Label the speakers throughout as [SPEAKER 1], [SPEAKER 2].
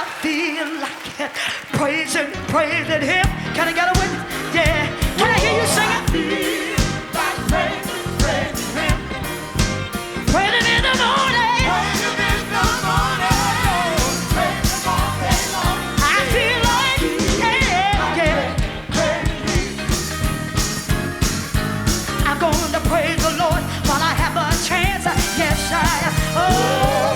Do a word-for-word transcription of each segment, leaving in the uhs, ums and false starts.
[SPEAKER 1] I feel like it. Praising, praising him. Can I get a witness? Yeah. Can I hear you sing it?
[SPEAKER 2] Feel like praising, praising him.
[SPEAKER 1] Praising in the morning.
[SPEAKER 2] Praising in the morning. Praising all day long.
[SPEAKER 1] I feel like, yeah, yeah. I'm going to praise the Lord while I have a chance. Yes, I am. Oh.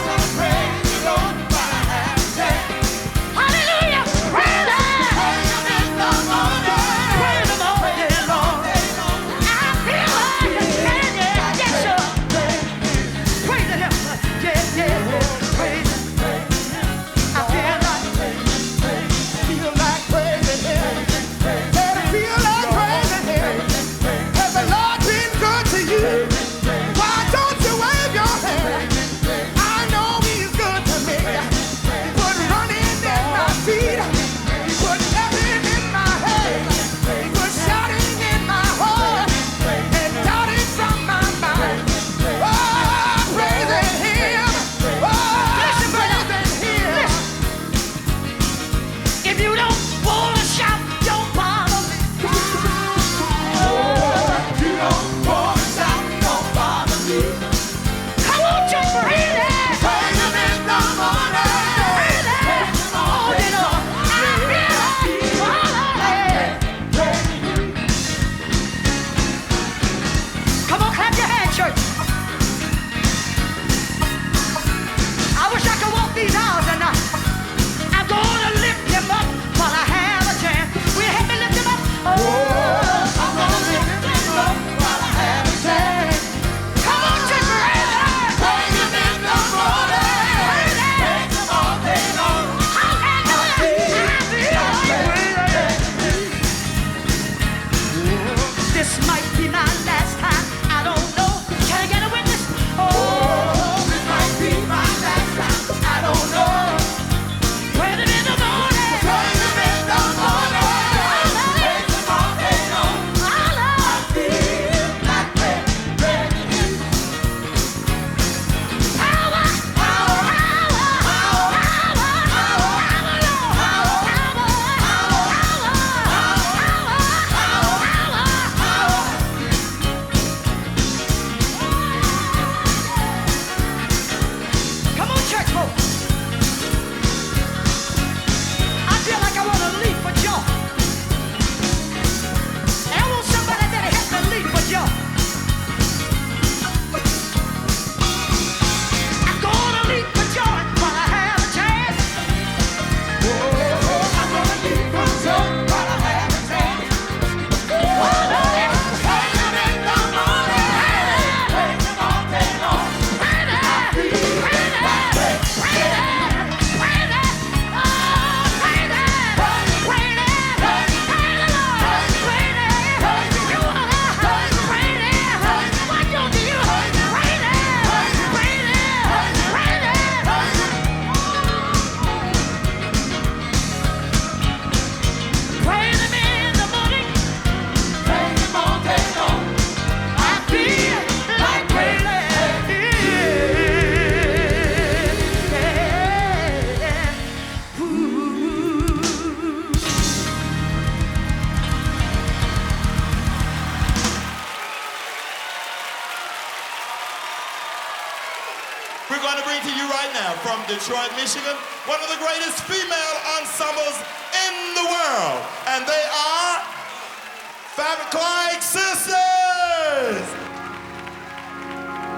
[SPEAKER 2] Detroit, Michigan, one of the greatest female ensembles in the world. And they are Fab Clyde.